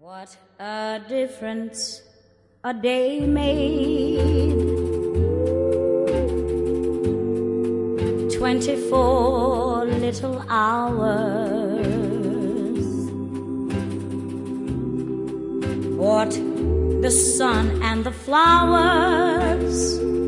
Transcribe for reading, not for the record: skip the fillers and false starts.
What a difference a day made. 24 little hours. What the sun and the flowers